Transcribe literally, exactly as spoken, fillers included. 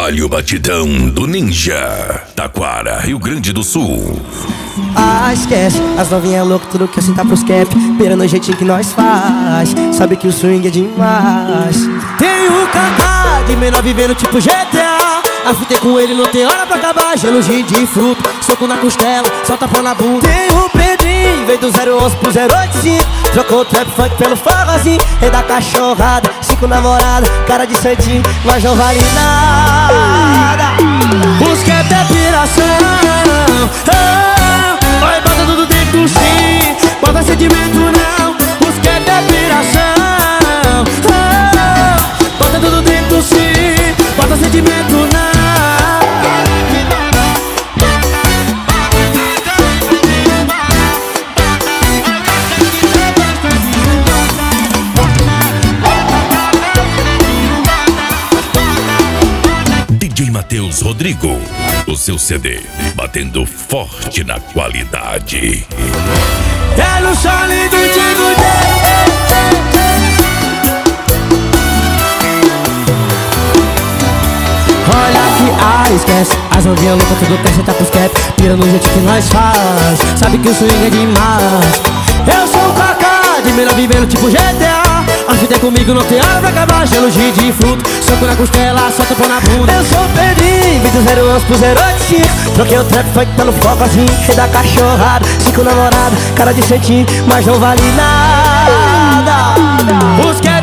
Olha o batidão do Ninja, Taquara, Rio Grande do Sul. Ah, esquece, as novinhas loucas, tudo que sentar pros cap, beira no jeitinho que nós faz. Sabe que o swing é demais. Tem o Kaká de menor vivendo tipo G T A. Afutei com ele, não tem hora pra acabar. Gelo de fruto, soco na costela, solta pão na bunda. Tem o Pedrinho, veio do zero onze pro zero oito cinco. Trocou o trap funk pelo forrozinho. Rei da cachorrada, cinco namoradas, cara de santinho, mas não vale nada. Os que é piração. Vai, bota tudo dentro sim, bota sentimento não. Os que é piração. Bota tudo dentro sim, bota sentimento não. D J Matheus Rodrigo, o seu C D, batendo forte na qualidade. É no chale do Digo Olha que ah, esquece, as novinhas loucas, tudo quer sentar pros cap, pira no jeito que nós faz. Sabe que o swing é demais. Eu sou o Kaká, de melhor vivendo tipo G T A. A fita é comigo, não tem hora pra acabar. Gelo de fruto, soco na costela, solta pão na bunda. Eu sou o Pedrinho, vim do zero onze pro zero oito cinco. Troquei o trap funk pelo focozinho. Rei da cachorrada, cinco namoradas, cara de santinho, mas não vale nada. Os que